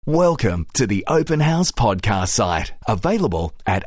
Welcome to the Open House podcast site, available at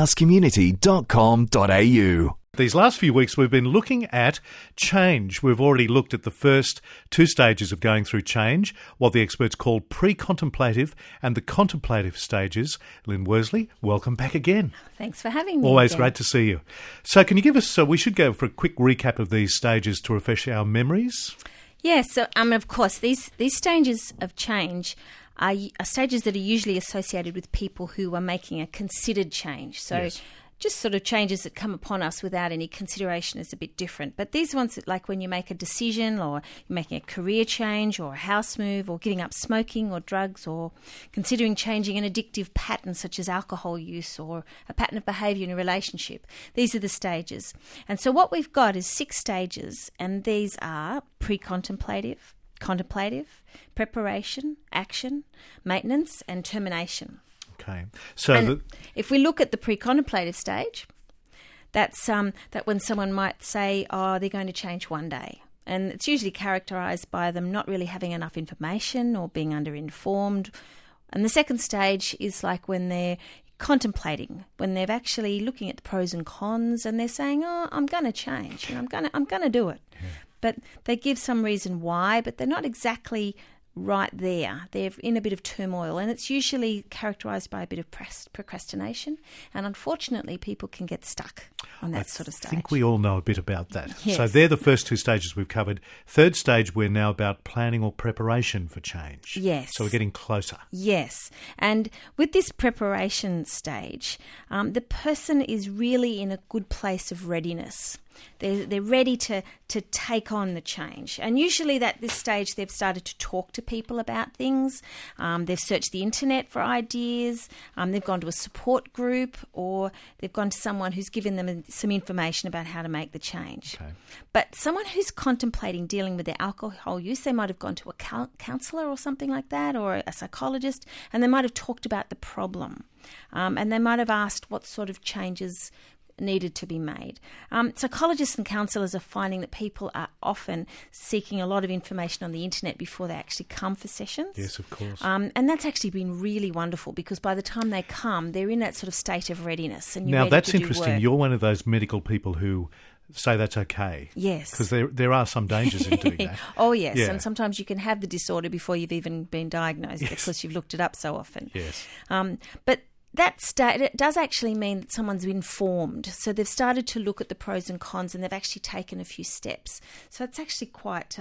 openhousecommunity.com.au. These last few weeks we've been looking at change. We've already looked at the first two stages of going through change, what the experts call pre-contemplative and the contemplative stages. Lynn Worsley, welcome back again. Thanks for having me. Always again. Great to see you. So can you give us, we should go for a quick recap of these stages to refresh our memories. Yes, so of course, these stages of change are stages that are usually associated with people who are making a considered change. So Yes. Just sort of changes that come upon us without any consideration is a bit different. But these ones, like when you make a decision or you're making a career change or a house move or giving up smoking or drugs or considering changing an addictive pattern such as alcohol use or a pattern of behaviour in a relationship, these are the stages. And so what we've got is 6 stages, and these are pre-contemplative, contemplative, preparation, action, maintenance and termination. Okay. So if we look at the pre-contemplative stage, that's that when someone might say, oh, they're going to change one day. And it's usually characterised by them not really having enough information or being underinformed. And the second stage is like when they're contemplating, when they're actually looking at the pros and cons and they're saying, oh, I'm going to change, I'm going to do it. Yeah. But they give some reason why, but they're not exactly right there. They're in a bit of turmoil, and it's usually characterised by a bit of procrastination, and unfortunately people can get stuck on that sort of stage. I think we all know a bit about that. Yes. So they're the first 2 stages we've covered. Third stage, we're now about planning or preparation for change. Yes. So we're getting closer. Yes. And with this preparation stage, the person is really in a good place of readiness. They're ready to take on the change. And usually at this stage they've started to talk to people about things. They've searched the internet for ideas. They've gone to a support group, or they've gone to someone who's given them some information about how to make the change. Okay. But someone who's contemplating dealing with their alcohol use, they might have gone to a counsellor or something like that, or a psychologist, and they might have talked about the problem. And they might have asked what sort of changes needed to be made. Psychologists and counsellors are finding that people are often seeking a lot of information on the internet before they actually come for sessions. Yes, of course. And that's actually been really wonderful, because by the time they come, they're in that sort of state of readiness. And you're now, ready that's to do interesting. work. You're one of those medical people who say that's okay. Yes. Because there are some dangers in doing that. Oh, yes. Yeah. And sometimes you can have the disorder before you've even been diagnosed, Yes. because you've looked it up so often. Yes. But that it does actually mean that someone's informed. So they've started to look at the pros and cons, and they've actually taken a few steps. So it's actually quite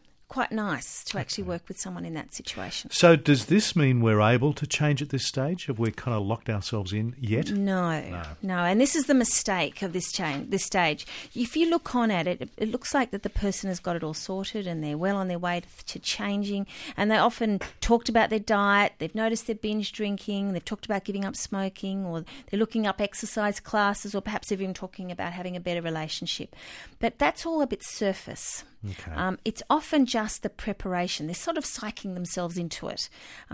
nice to actually work with someone in that situation. So does this mean we're able to change at this stage? Have we kind of locked ourselves in yet? No. And this is the mistake of this stage. If you look on at it, it looks like that the person has got it all sorted and they're well on their way to changing. And they often talked about their diet. They've noticed they're binge drinking. They've talked about giving up smoking, or they're looking up exercise classes, or perhaps they're even talking about having a better relationship. But that's all a bit surface. Okay. It's often just the preparation. They're sort of psyching themselves into it.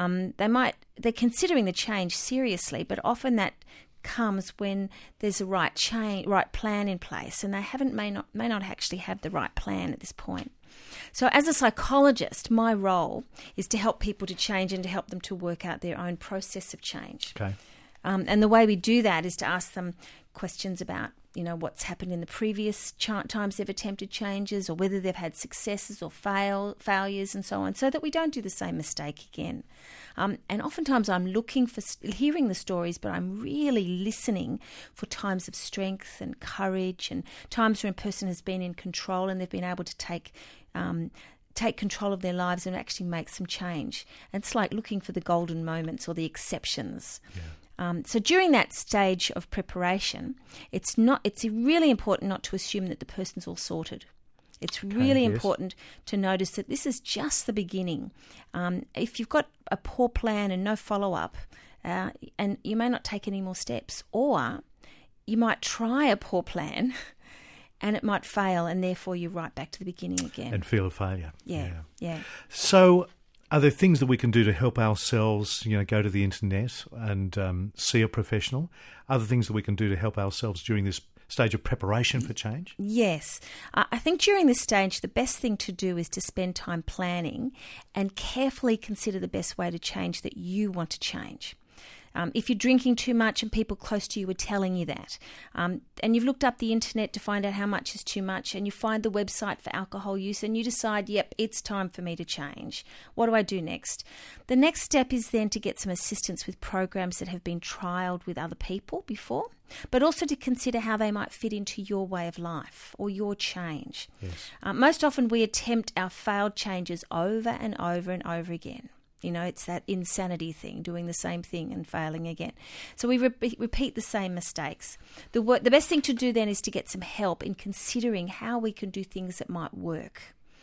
They're considering the change seriously, but often that comes when there's a right plan in place, and they may not actually have the right plan at this point. So as a psychologist, my role is to help people to change and to help them to work out their own process of change. Okay. And the way we do that is to ask them questions about, what's happened in the previous times they've attempted changes, or whether they've had successes or failures and so on, so that we don't do the same mistake again. And oftentimes I'm looking for hearing the stories, but I'm really listening for times of strength and courage, and times when a person has been in control and they've been able to take control of their lives and actually make some change. And it's like looking for the golden moments or the exceptions. Yeah. So during that stage of preparation, it's really important not to assume that the person's all sorted. It's really important to notice that this is just the beginning. If you've got a poor plan and no follow-up, and you may not take any more steps, or you might try a poor plan and it might fail, and therefore you're right back to the beginning again. And feel a failure. Yeah. So are there things that we can do to help ourselves, go to the internet and see a professional? Other things that we can do to help ourselves during this stage of preparation for change? Yes. I think during this stage, the best thing to do is to spend time planning and carefully consider the best way to change that you want to change. If you're drinking too much and people close to you are telling you that, and you've looked up the internet to find out how much is too much, and you find the website for alcohol use and you decide, yep, it's time for me to change. What do I do next? The next step is then to get some assistance with programs that have been trialled with other people before, but also to consider how they might fit into your way of life or your change. Yes. Most often we attempt our failed changes over and over and over again. You know, it's that insanity thing, doing the same thing and failing again. So we repeat the same mistakes. The best thing to do then is to get some help in considering how we can do things that might work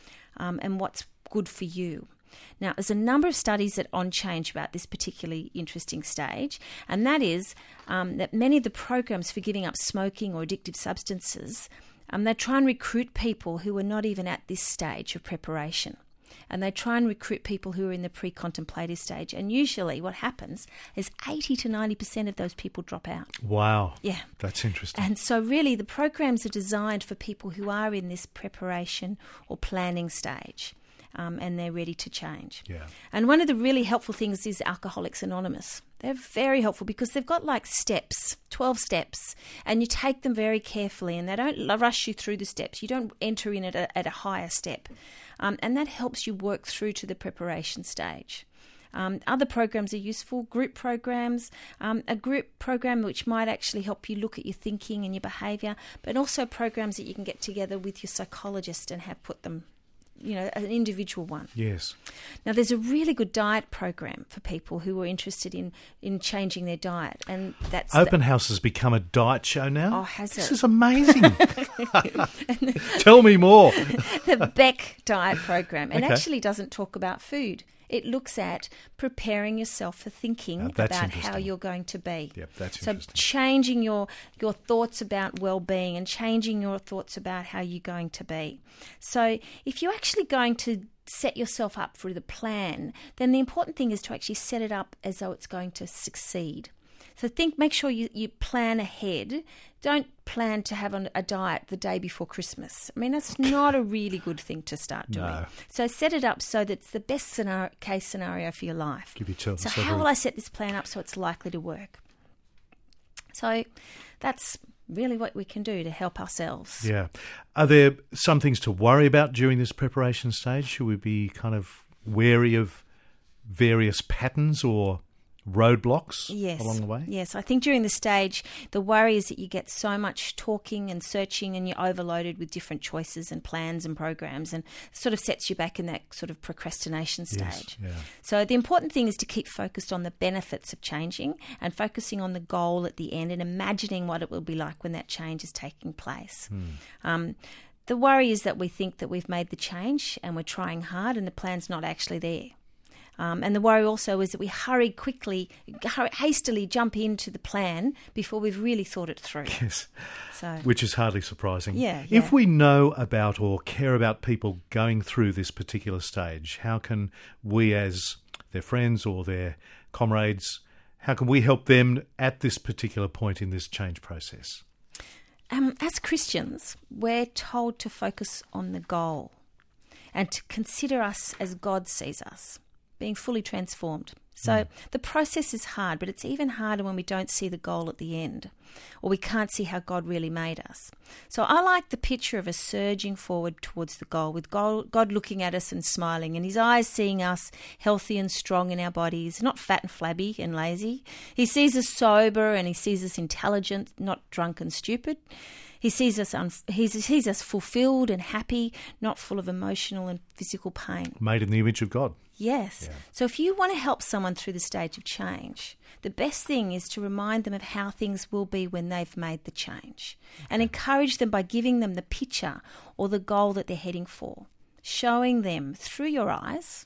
and what's good for you. Now, there's a number of studies that on change about this particularly interesting stage, and that is that many of the programs for giving up smoking or addictive substances, they try and recruit people who are not even at this stage of preparation. And they try and recruit people who are in the pre-contemplative stage. And usually what happens is 80 to 90% of those people drop out. Wow. Yeah. That's interesting. And so really the programs are designed for people who are in this preparation or planning stage. And they're ready to change. Yeah. And one of the really helpful things is Alcoholics Anonymous. They're very helpful because they've got like steps, 12 steps, and you take them very carefully and they don't rush you through the steps. You don't enter in at a higher step. And that helps you work through to the preparation stage. Other programs are useful, group programs, a group program which might actually help you look at your thinking and your behaviour, but also programs that you can get together with your psychologist and have put them, you know, an individual one. Yes. Now, there's a really good diet program for people who are interested in changing their diet, and that's Open House has become a diet show now. Oh, has This it? is amazing. Tell me more. The Beck diet program, and Okay. actually doesn't talk about food. It looks at preparing yourself for thinking that's about how interesting. you're going to be. Yep, that's so interesting. changing your thoughts about well-being and changing your thoughts about how you're going to be. So if you're actually going to set yourself up for the plan, then the important thing is to actually set it up as though it's going to succeed. So make sure you plan ahead. Don't plan to have a diet the day before Christmas. I mean, that's not a really good thing to start doing. No. So set it up so that it's the best case scenario for your life. Give yourself So how will I set this plan up so it's likely to work? So that's really what we can do to help ourselves. Yeah. Are there some things to worry about during this preparation stage? Should we be kind of wary of various patterns or roadblocks along the way? Yes, I think during the stage, the worry is that you get so much talking and searching and you're overloaded with different choices and plans and programs, and sort of sets you back in that sort of procrastination stage. Yes, yeah. So the important thing is to keep focused on the benefits of changing and focusing on the goal at the end and imagining what it will be like when that change is taking place. The worry is that we think that we've made the change and we're trying hard and the plan's not actually there. And the worry also is that we hastily jump into the plan before we've really thought it through. Yes. So, Which is hardly surprising. Yeah. If we know about or care about people going through this particular stage, how can we as their friends or their comrades, how can we help them at this particular point in this change process? as Christians, we're told to focus on the goal and to consider us as God sees us, being fully transformed. So the process is hard, but it's even harder when we don't see the goal at the end, or we can't see how God really made us. So I like the picture of us surging forward towards the goal, with God looking at us and smiling, and his eyes seeing us healthy and strong in our bodies, not fat and flabby and lazy. He sees us sober, and he sees us intelligent, not drunk and stupid. He sees us he sees us fulfilled and happy, not full of emotional and physical pain. Made in the image of God. Yes. Yeah. So if you want to help someone through the stage of change, the best thing is to remind them of how things will be when they've made the change, and encourage them by giving them the picture or the goal that they're heading for, showing them through your eyes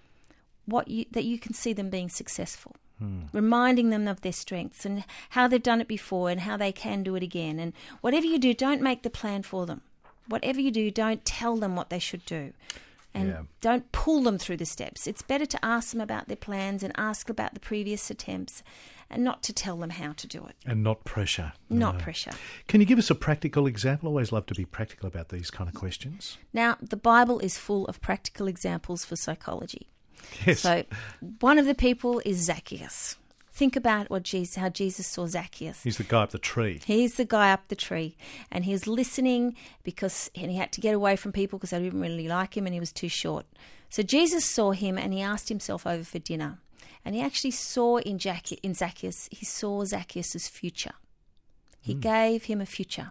that you can see them being successful. Reminding them of their strengths and how they've done it before and how they can do it again. And whatever you do, don't make the plan for them. Whatever you do, don't tell them what they should do. And don't pull them through the steps. It's better to ask them about their plans and ask about the previous attempts and not to tell them how to do it. And not pressure. Not pressure. Can you give us a practical example? I always love to be practical about these kind of questions. Now, the Bible is full of practical examples for psychology. Yes. So one of the people is Zacchaeus. Think about how Jesus saw Zacchaeus. He's the guy up the tree. He's the guy up the tree. And he was listening and he had to get away from people because they didn't really like him and he was too short. So Jesus saw him and he asked himself over for dinner. And he actually saw in Zacchaeus, he saw Zacchaeus' future. He gave him a future.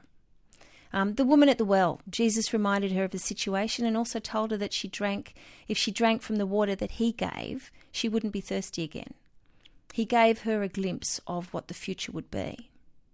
The woman at the well, Jesus reminded her of the situation and also told her that if she drank from the water that he gave, she wouldn't be thirsty again. He gave her a glimpse of what the future would be.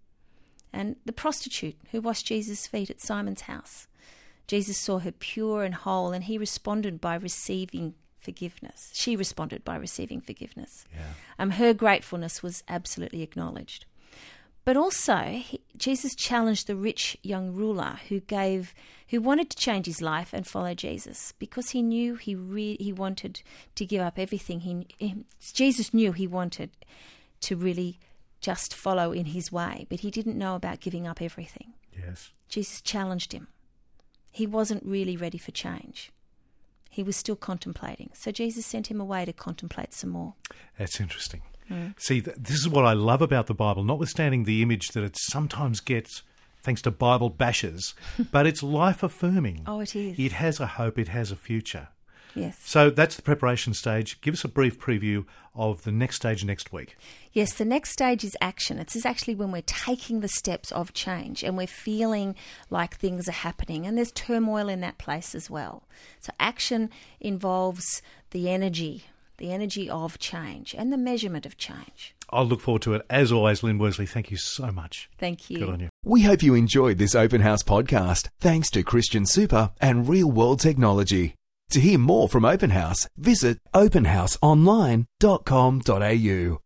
And the prostitute who washed Jesus' feet at Simon's house, Jesus saw her pure and whole, and he responded by receiving forgiveness. She responded by receiving forgiveness. Yeah. Her gratefulness was absolutely acknowledged. But also, Jesus challenged the rich young ruler who wanted to change his life and follow Jesus because he knew he wanted to give up everything. Jesus knew he wanted to really just follow in his way, but he didn't know about giving up everything. Yes. Jesus challenged him. He wasn't really ready for change. He was still contemplating. So Jesus sent him away to contemplate some more. That's interesting. See, this is what I love about the Bible, notwithstanding the image that it sometimes gets thanks to Bible bashers, but it's life-affirming. Oh, it is. It has a hope, it has a future. Yes. So that's the preparation stage. Give us a brief preview of the next stage next week. Yes, the next stage is action. It's actually when we're taking the steps of change and we're feeling like things are happening, and there's turmoil in that place as well. So action involves the energy of change and the measurement of change. I'll look forward to it. As always, Lynn Worsley, thank you so much. Thank you. Good on you. We hope you enjoyed this Open House podcast, thanks to Christian Super and Real World Technology. To hear more from Open House, visit openhouseonline.com.au.